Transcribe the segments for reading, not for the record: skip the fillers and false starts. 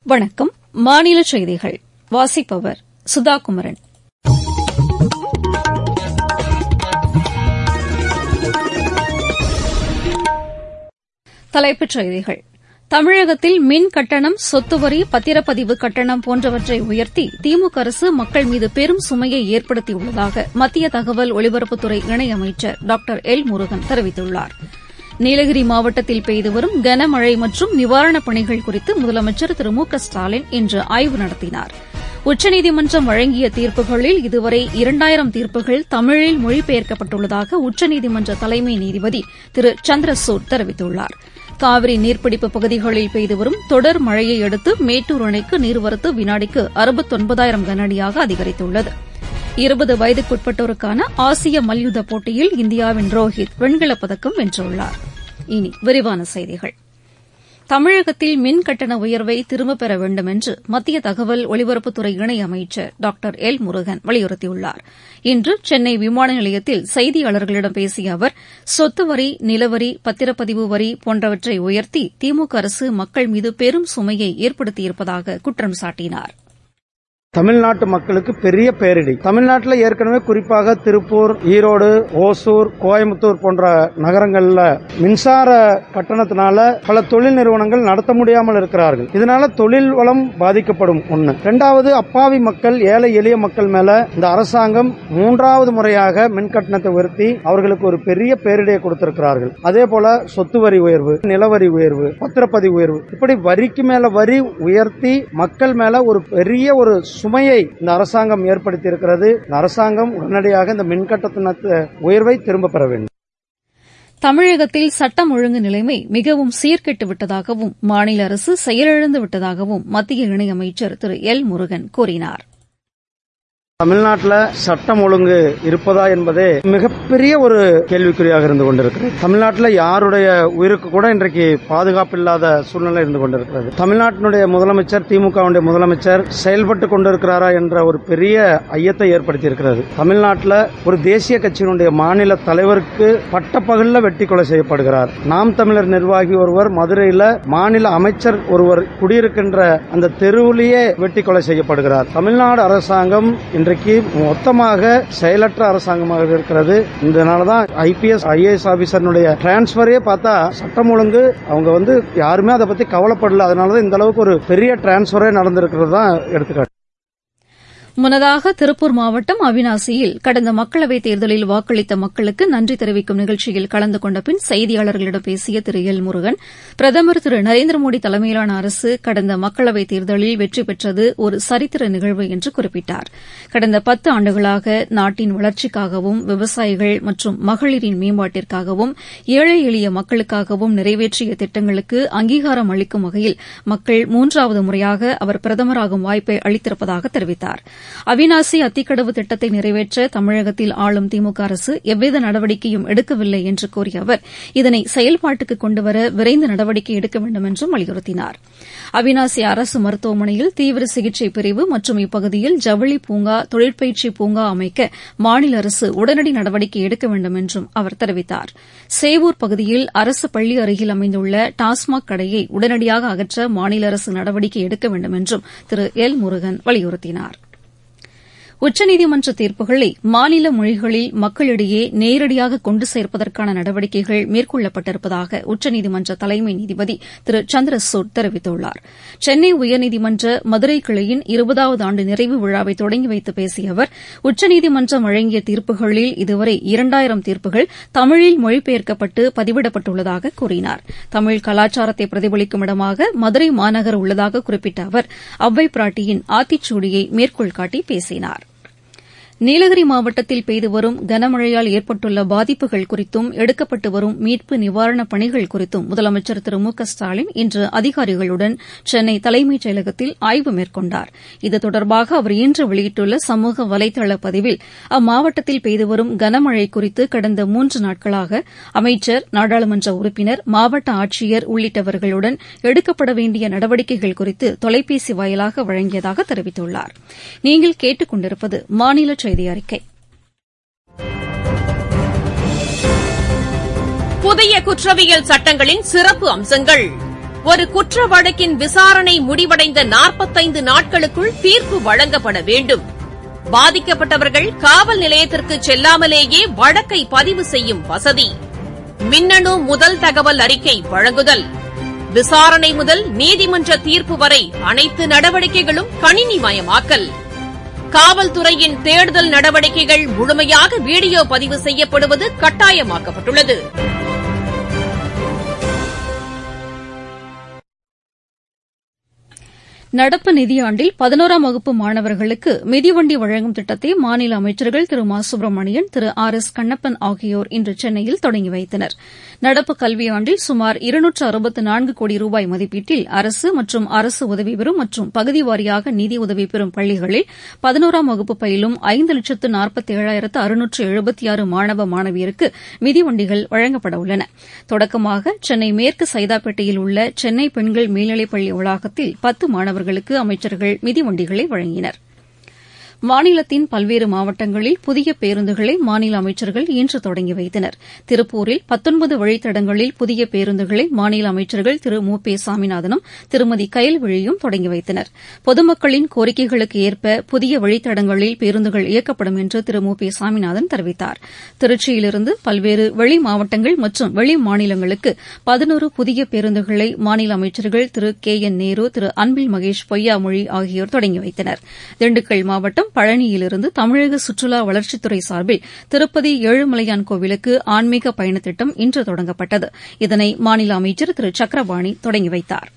வணக்கம். மாநில செய்திகள் வாசிப்பவர் சுதாகுமரன். தலைப்புச் செய்திகள். தமிழகத்தில் மின் கட்டணம், சொத்து வரி, பத்திரப்பதிவு கட்டணம் போன்றவற்றை உயர்த்தி திமுக அரசு மக்கள் மீது பெரும் சுமையை ஏற்படுத்தியுள்ளதாக மத்திய தகவல் ஒலிபரப்புத்துறை இணையமைச்சர் டாக்டர் எல் முருகன் தெரிவித்துள்ளார். நீலகிரி மாவட்டத்தில் பெய்து வரும் கனமழை மற்றும் நிவாரணப் பணிகள் குறித்து முதலமைச்சர் திரு மு க ஸ்டாலின் இன்று ஆய்வு நடத்தினார். உச்சநீதிமன்றம் வழங்கிய தீர்ப்புகளில் இதுவரை 2000 தீர்ப்புகள் தமிழில் மொழிபெயர்க்கப்பட்டுள்ளதாக உச்சநீதிமன்ற தலைமை நீதிபதி திரு சந்திரசூட் தெரிவித்துள்ளார். காவிரி நீர்பிடிப்பு பகுதிகளில் பெய்து வரும் தொடர் மழையை அடுத்து மேட்டூர் அணைக்கு நீர்வரத்து வினாடிக்கு 69,000 கனஅடியாக அதிகரித்துள்ளது. 20 வயதுக்குட்பட்டோருக்கான ஆசிய மல்யுத்த போட்டியில் இந்தியாவின் ரோஹித் வெண்கலப் பதக்கம் வென்றுள்ளார். இனி விரிவான செய்திகள். தமிழகத்தில் மின் கட்டண உயர்வை திரும்பப் பெற வேண்டும் என்று மத்திய தகவல் ஒலிபரப்புத்துறை இணையமைச்சர் டாக்டர் எல் முருகன் வலியுறுத்தியுள்ளார். இன்று சென்னை விமான நிலையத்தில் செய்தியாளர்களிடம் பேசிய அவர், சொத்து வரி, நிலவரி, பத்திரப்பதிவு வரி போன்றவற்றை உயர்த்தி திமுக அரசு மக்கள் மீது பெரும் சுமையை ஏற்படுத்தியிருப்பதாக குற்றம் சாட்டினார். தமிழ்நாட்டு மக்களுக்கு பெரிய பேரிடி. தமிழ்நாட்டில் ஏற்கனவே குறிப்பாக திருப்பூர், ஈரோடு, ஓசூர், கோயம்புத்தூர் போன்ற நகரங்கள்ல மின்சார கட்டணத்தினால பல தொழில் நிறுவனங்கள் நடத்த முடியாமல் இருக்கிறார்கள். இதனால தொழில் வளம் பாதிக்கப்படும். ஒன்று. இரண்டாவது, அப்பாவி மக்கள், ஏழை எளிய மக்கள் மேல இந்த அரசாங்கம் 3வது முறையாக மின் கட்டணத்தை உயர்த்தி அவர்களுக்கு ஒரு பெரிய பேரிடியை கொடுத்திருக்கிறார்கள். அதே போல சொத்து வரி உயர்வு, நிலவரி உயர்வு, பத்திரப்பதிவு உயர்வு, இப்படி வரிக்கு மேல வரி உயர்த்தி மக்கள் மேல ஒரு பெரிய ஒரு சுமையை இந்த அரசாங்கம் ஏற்படுத்தி இருக்கிறது. இந்த அரசாங்கம் உடனடியாக இந்த மின்கட்டண உயர்வை திரும்ப பெற வேண்டும். தமிழகத்தில் சட்டம் ஒழுங்கு நிலைமை மிகவும் சீர்கெட்டு விட்டதாகவும் மாநில அரசு செயலிழந்து விட்டதாகவும் மத்திய இணையமைச்சர் திரு எல் முருகன் கூறினார். தமிழ்நாட்டில் சட்டம் ஒழுங்கு இருப்பதா என்பதே மிகப்பெரிய ஒரு கேள்விக்குறியாக இருந்து கொண்டிருக்கிறது. தமிழ்நாட்டில் யாருடைய உயிருக்கு கூட இன்றைக்கு பாதுகாப்பு இல்லாத சூழ்நிலை இருந்து கொண்டிருக்கிறது. தமிழ்நாட்டினுடைய முதலமைச்சர், திமுகவுடைய முதலமைச்சர் செயல்பட்டு கொண்டிருக்கிறாரா என்ற ஒரு பெரிய ஐயத்தை ஏற்படுத்தி இருக்கிறது. தமிழ்நாட்டில் ஒரு தேசிய கட்சியினுடைய மாநில தலைவருக்கு பட்டப்பகலில் வெட்டி கொலை செய்யப்படுகிறார். நாம் தமிழர் நிர்வாகி ஒருவர் மதுரையில் மாநில அமைச்சர் ஒருவர் குடியிருக்கின்ற அந்த தெருவிலேயே வெட்டி கொலை செய்யப்படுகிறார். தமிழ்நாடு அரசாங்கம் இன்றைக்கு மொத்தமாக செயலற்ற அரசாங்கமாக இருக்கிறது. இதனாலதான் IPS IAS ஆபீசருடைய டிரான்ஸ்பரே பார்த்தா சட்டம் ஒழுங்கு அவங்க யாருமே அதை பத்தி கவலைப்படல. அதனாலதான் இந்த அளவுக்கு ஒரு பெரிய டிரான்ஸ்பரே நடந்திருக்கிறது தான் எடுத்துக்காட்டு. முன்னதாக திருப்பூர் மாவட்டம் அவிநாசியில் கடந்த மக்களவைத் தேர்தலில் வாக்களித்த மக்களுக்கு நன்றி தெரிவிக்கும் நிகழ்ச்சியில் கலந்து கொண்ட பின் செய்தியாளர்களிடம் பேசிய திரு எல் முருகன், பிரதமர் திரு நரேந்திர மோடி தலைமையிலான அரசு கடந்த மக்களவைத் தேர்தலில் வெற்றி பெற்றது ஒரு சரித்திர நிகழ்வு என்று குறிப்பிட்டார். கடந்த 10 ஆண்டுகளாக நாட்டின் வளர்ச்சிக்காகவும், விவசாயிகள் மற்றும் மகளிரின் மேம்பாட்டிற்காகவும், ஏழை எளிய மக்களுக்காகவும் நிறைவேற்றிய திட்டங்களுக்கு அங்கீகாரம் அளிக்கும் வகையில் மக்கள் 3வது முறையாக அவர் பிரதமராகும் வாய்ப்பை அளித்திருப்பதாக தெரிவித்தார். அவிநாசி அத்திக்கடவு திட்டத்தை நிறைவேற்ற தமிழகத்தில் ஆளும் திமுக அரசு எவ்வித நடவடிக்கையும் எடுக்கவில்லை என்று கூறிய அவர், இதனை செயல்பாட்டுக்கு கொண்டுவர விரைந்து நடவடிக்கை எடுக்க வேண்டும் என்றும் வலியுறுத்தினார். அவிநாசி அரசு மருத்துவமனையில் தீவிர சிகிச்சை பிரிவு மற்றும் இப்பகுதியில் ஜவுளி பூங்கா, தொழிற்பயிற்சி பூங்கா அமைக்க மாநில அரசு உடனடி நடவடிக்கை எடுக்க வேண்டும் என்றும் அவர் தெரிவித்தார். சேவூர் பகுதியில் அரசு பள்ளி அருகில் அமைந்துள்ள டாஸ்மாக் கடையை உடனடியாக அகற்ற மாநில அரசு நடவடிக்கை எடுக்க வேண்டும் என்றும் திரு எல் முருகன் வலியுறுத்தினார். உச்சநீதிமன்ற தீர்ப்புகளை மாநில மொழிகளில் மக்களிடையே நேரடியாக கொண்டு சேர்ப்பதற்கான நடவடிக்கைகள் மேற்கொள்ளப்பட்டிருப்பதாக உச்சநீதிமன்ற தலைமை நீதிபதி திரு சந்திரசூட் தெரிவித்துள்ளார். சென்னை உயர்நீதிமன்ற மதுரை கிளையின் 20வது ஆண்டு நிறைவு விழாவை தொடங்கி வைத்து பேசிய அவர், உச்சநீதிமன்றம் வழங்கிய தீர்ப்புகளில் இதுவரை 2000 தீர்ப்புகள் தமிழில் மொழிபெயர்க்கப்பட்டு பதிவிடப்பட்டுள்ளதாக கூறினார். தமிழ் கலாச்சாரத்தை பிரதிபலிக்கும் இடமாக மதுரை மாநகர் உள்ளதாக குறிப்பிட்ட அவர், அவ்வை பிராட்டியின் ஆத்திச்சூடியை மேற்கோள் காட்டி பேசினார். நீலகிரி மாவட்டத்தில் பெய்து வரும் கனமழையால் ஏற்பட்டுள்ள பாதிப்புகள் குறித்தும் எடுக்கப்பட்டு வரும் மீட்பு நிவாரணப் பணிகள் குறித்தும் முதலமைச்சர் திரு மு க ஸ்டாலின் இன்று அதிகாரிகளுடன் சென்னை தலைமைச் செயலகத்தில் ஆய்வு மேற்கொண்டார். இது தொடர்பாக அவர் இன்று வெளியிட்டுள்ள சமூக வலைதள பதிவில், அம்மாவட்டத்தில் பெய்து வரும் கனமழை குறித்து கடந்த 3 நாட்களாக அமைச்சர், நாடாளுமன்ற உறுப்பினர், மாவட்ட ஆட்சியர் உள்ளிட்டவர்களுடன் எடுக்கப்பட வேண்டிய நடவடிக்கைகள் குறித்து தொலைபேசி வாயிலாக வழங்கியதாக தெரிவித்துள்ளார். நீங்கள் கேட்டுக் கொண்டிருப்பது மாநில செய்தி அறிக்கை. புதிய குற்றவியல் சட்டங்களின் சிறப்பு அம்சங்கள் ஒரு குற்ற வழக்கின் விசாரணை முடிவடைந்த 45 நாட்களுக்குள் தீர்ப்பு வழங்கப்பட வேண்டும். பாதிக்கப்பட்டவர்கள் காவல் நிலையத்திற்கு செல்லாமலேயே வழக்கை பதிவு செய்யும் வசதி. மின்னணு முதல் தகவல் அறிக்கை வழங்குதல். விசாரணை முதல் நீதிமன்ற தீர்ப்பு வரை அனைத்து நடவடிக்கைகளும் கணினிமயமாக்கல். காவல்துறையின் தேடுதல் நடவடிக்கைகள் முழுமையாக வீடியோ பதிவு செய்யப்படுவது கட்டாயமாக்கப்பட்டுள்ளது. நடப்பு நிதியாண்டில் 11ஆம் வகுப்பு மாணவர்களுக்கு மிதிவண்டி வழங்கும் திட்டத்தை மாநில அமைச்சர்கள் திரு மா சுப்பிரமணியன், திரு ஆர் எஸ் கண்ணப்பன் ஆகியோர் இன்று சென்னையில் தொடங்கி வைத்தனர். நடப்பு கல்வியாண்டில் சுமார் 264 கோடி ரூபாய் மதிப்பீட்டில் அரசு மற்றும் அரசு உதவி பெறும் மற்றும் பகுதி வாரியாக நிதி உதவி பெறும் பள்ளிகளில் 11ஆம் வகுப்பு பயிலும் 5,47,676 மாணவ மாணவியருக்கு மிதிவண்டிகள் வழங்கப்பட உள்ளன. தொடக்கமாக சென்னை மேற்கு சைதாப்பேட்டையில் உள்ள சென்னை பெண்கள் மேல்நிலைப்பள்ளி வளாகத்தில் 10 மாணவர்களுக்கு அமைச்சர்கள் மிதிவண்டிகளை வழங்கினர். மாநிலத்தின் பல்வேறு மாவட்டங்களில் புதிய பேருந்துகளை மாநில அமைச்சர்கள் இன்று தொடங்கி வைத்தனர். திருப்பூரில் 19 வழித்தடங்களில் புதிய பேருந்துகளை மாநில அமைச்சர்கள் திரு மு பே சாமிநாதனும் திருமதி கயல்விழியும் தொடங்கி வைத்தனர். பொதுமக்களின் கோரிக்கைகளுக்கு ஏற்ப புதிய வழித்தடங்களில் பேருந்துகள் இயக்கப்படும் என்று திரு மு பே சாமிநாதன் தெரிவித்தார். திருச்சியிலிருந்து பல்வேறு வெளி மாவட்டங்கள் மற்றும் வெளி மாநிலங்களுக்கு 11 புதிய பேருந்துகளை மாநில அமைச்சர்கள் திரு கே என் நேரு, திரு அன்பில் மகேஷ் பொய்யாமொழி ஆகியோர் தொடங்கி வைத்தனர். திண்டுக்கல் மாவட்டம் பழனியிலிருந்து தமிழக சுற்றுலா வளர்ச்சித்துறை சார்பில் திருப்பதி ஏழுமலையான் கோவிலுக்கு ஆன்மீக பயணத் திட்டம் இன்று தொடங்கப்பட்டது. இதனை மாநில அமைச்சர் திரு சக்கரபாணி தொடங்கி வைத்தார்.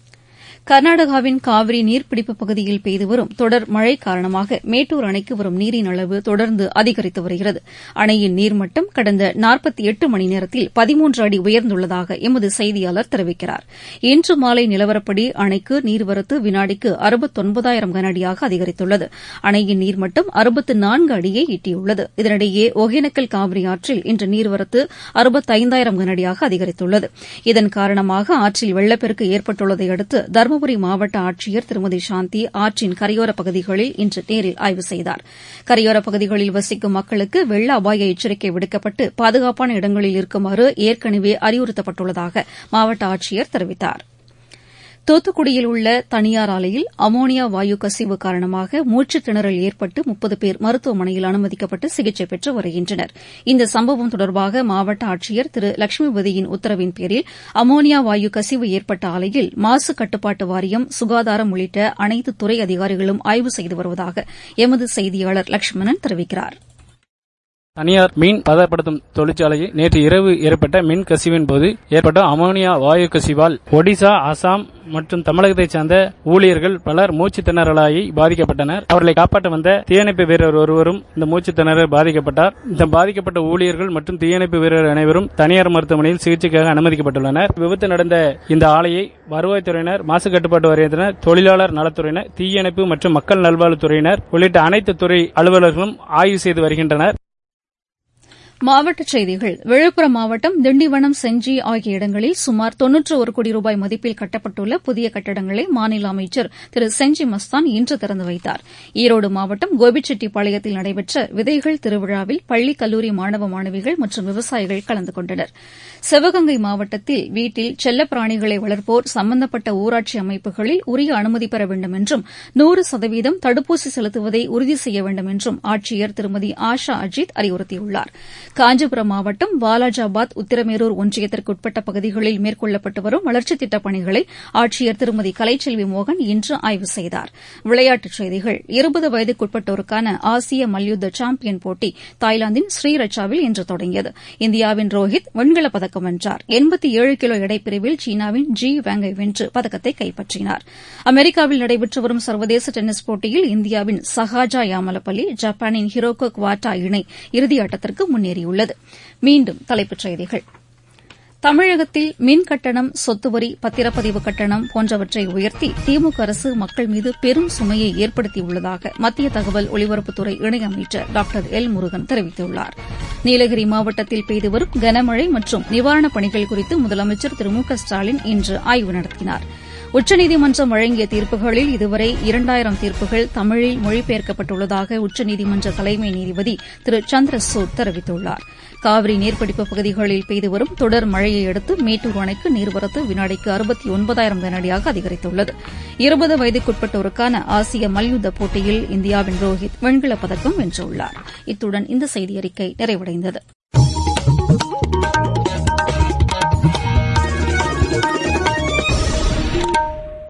கர்நாடகாவின் காவிரி நீர்பிடிப்பு பகுதியில் பெய்து வரும் தொடர் மழை காரணமாக மேட்டூர் அணைக்கு வரும் நீரின் அளவு தொடர்ந்து அதிகரித்து வருகிறது. அணையின் நீர்மட்டம் கடந்த 48 மணி நேரத்தில் 13 அடி உயர்ந்துள்ளதாக எமது செய்தியாளர் தெரிவிக்கிறார். இன்று மாலை நிலவரப்படி அணைக்கு நீர்வரத்து வினாடிக்கு 69,000 கனஅடியாக அதிகரித்துள்ளது. அணையின் நீர்மட்டம் 64 அடியை எட்டியுள்ளது. இதனிடையே ஒகேனக்கல் காவிரி ஆற்றில் இன்று நீர்வரத்து 65,000 கனஅடியாக அதிகரித்துள்ளது. இதன் காரணமாக ஆற்றில் வெள்ளப்பெருக்கு ஏற்பட்டுள்ளதை அடுத்து தருமபுரி மாவட்ட ஆட்சியர் திருமதி சாந்தி ஆற்றின் கரையோரப் பகுதிகளில் இன்று நேரில் ஆய்வு செய்தார். கரையோரப் பகுதிகளில் வசிக்கும் மக்களுக்கு வெள்ள அபாய எச்சரிக்கை விடுக்கப்பட்டு பாதுகாப்பான இடங்களில் இருக்குமாறு ஏற்கனவே அறிவுறுத்தப்பட்டுள்ளதாக மாவட்ட ஆட்சியர் தெரிவித்தார். தூத்துக்குடியில் உள்ள தனியார் ஆலையில் அமோனியா வாயு கசிவு காரணமாக மூச்சுத் திணறல் ஏற்பட்டு 30 பேர் மருத்துவமனையில் அனுமதிக்கப்பட்டு சிகிச்சை பெற்று வருகின்றனர். இந்த சம்பவம் தொடர்பாக மாவட்ட ஆட்சியர் திரு லட்சுமிபதியின் உத்தரவின் பேரில் அமோனியா வாயு கசிவு ஏற்பட்ட ஆலையில் மாசு கட்டுப்பாட்டு வாரியம், சுகாதாரம் உள்ளிட்ட அனைத்து துறை அதிகாரிகளும் ஆய்வு செய்து வருவதாக எமது செய்தியாளர் லட்சுமணன் தெரிவிக்கிறார். தனியார் மீன் பதப்படுத்தும் தொழிற்சாலையில் நேற்று இரவு ஏற்பட்ட மின் கசிவின் போது ஏற்பட்ட அமோனியா வாயு கசிவால் ஒடிசா, அசாம் மற்றும் தமிழகத்தைச் சேர்ந்த ஊழியர்கள் பலர் மூச்சு திணறலாகி பாதிக்கப்பட்டனர். அவர்களை காப்பாற்ற வந்த தீயணைப்பு வீரர் ஒருவரும் இந்த மூச்சு திணறல் பாதிக்கப்பட்டார். இந்த பாதிக்கப்பட்ட ஊழியர்கள் மற்றும் தீயணைப்பு வீரர் அனைவரும் தனியார் மருத்துவமனையில் சிகிச்சைக்காக அனுமதிக்கப்பட்டுள்ளனர். விபத்து நடந்த இந்த ஆலையை வருவாய்த்துறையினர், மாசு கட்டுப்பாட்டு வாரியத்தினர், தொழிலாளர் நலத்துறையினர், தீயணைப்பு மற்றும் மக்கள் நல்வாழ்வுத்துறையினர் உள்ளிட்ட அனைத்து துறை அலுவலர்களும் ஆய்வு செய்து வருகின்றனர். மாவட்டச் செய்திகள். விழுப்புரம் மாவட்டம் திண்டிவனம், செஞ்சி ஆகிய இடங்களில் சுமார் 91 கோடி ரூபாய் மதிப்பில் கட்டப்பட்டுள்ள புதிய கட்டடங்களை மாநில அமைச்சர் திரு செஞ்சி மஸ்தான் இன்று திறந்து வைத்தார். ஈரோடு மாவட்டம் கோபிச்செட்டிப்பாளையத்தில் நடைபெற்ற விதைகள் திருவிழாவில் பள்ளி, கல்லூரி மாணவ மாணவிகள் மற்றும் விவசாயிகள் கலந்து கொண்டனர். சிவகங்கை மாவட்டத்தில் வீட்டில் செல்லப்பிராணிகளை வளர்ப்போர் சம்பந்தப்பட்ட ஊராட்சி அமைப்புகளில் உரிய அனுமதி பெற வேண்டும் என்றும் 100% தடுப்பூசி செலுத்துவதை உறுதி செய்ய வேண்டும் என்றும் ஆட்சியர் திருமதி ஆஷா அஜித் அறிவுறுத்தியுள்ளார். காஞ்சிபுரம் மாவட்டம் வாலாஜாபாத், உத்திரமேரூர் ஒன்றியத்திற்குட்பட்ட பகுதிகளில் மேற்கொள்ளப்பட்டு வரும் வளர்ச்சித் திட்டப் பணிகளை ஆட்சியர் திருமதி கலைச்செல்வி மோகன் இன்று ஆய்வு செய்தார். விளையாட்டுச் செய்திகள். 20 வயதுக்குட்பட்டோருக்கான ஆசிய மல்யுத்த சாம்பியன் போட்டி தாய்லாந்தின் ஸ்ரீரச்சாவில் இன்று தொடங்கியது. இந்தியாவின் ரோஹித் வெண்கலப் பதக்கம் வென்றார். 87 கிலோ எடைப்பிரிவில் சீனாவின் ஜி வேங்கை வென்று பதக்கத்தை கைப்பற்றினார். அமெரிக்காவில் நடைபெற்று வரும் சர்வதேச டென்னிஸ் போட்டியில் இந்தியாவின் சஹாஜா யாமலப்பள்ளி, ஜப்பானின் ஹிரோகோ குவாட்டா இணை இறுதியாட்டத்திற்கு முன்னேறியுள்ளது. மீண்டும் தலைப்புச் செய்திகள். தமிழகத்தில் மின் கட்டணம், சொத்து வரி, பத்திரப்பதிவு கட்டணம் போன்றவற்றை உயர்த்தி திமுக அரசு மக்கள் மீது பெரும் சுமையை ஏற்படுத்தியுள்ளதாக மத்திய தகவல் ஒலிபரப்புத்துறை இணையமைச்சர் டாக்டர் எல் முருகன் தெரிவித்துள்ளார். நீலகிரி மாவட்டத்தில் பெய்து வரும் கனமழை மற்றும் நிவாரணப் பணிகள் குறித்து முதலமைச்சர் திரு மு க ஸ்டாலின் இன்று ஆய்வு நடத்தினார். உச்சநீதிமன்றம் வழங்கிய தீர்ப்புகளில் இதுவரை 2000 தீர்ப்புகள் தமிழில் மொழிபெயர்க்கப்பட்டுள்ளதாக உச்சநீதிமன்ற தலைமை நீதிபதி திரு சந்திரசூட் தெரிவித்துள்ளார். காவிரி நீர்பிடிப்பு பகுதிகளில் பெய்து வரும் தொடர் மழையை அடுத்து மேட்டூர் அணைக்கு நீர்வரத்து வினாடிக்கு 69,000 கனஅடியாக அதிகரித்துள்ளது. 20 வயதுக்குட்பட்டோருக்கான ஆசிய மல்யுத்த போட்டியில் இந்தியாவின் ரோஹித் வெண்கலப் பதக்கம் வென்றுள்ளார். இத்துடன் இந்த செய்தியறிக்கை நிறைவடைந்தது.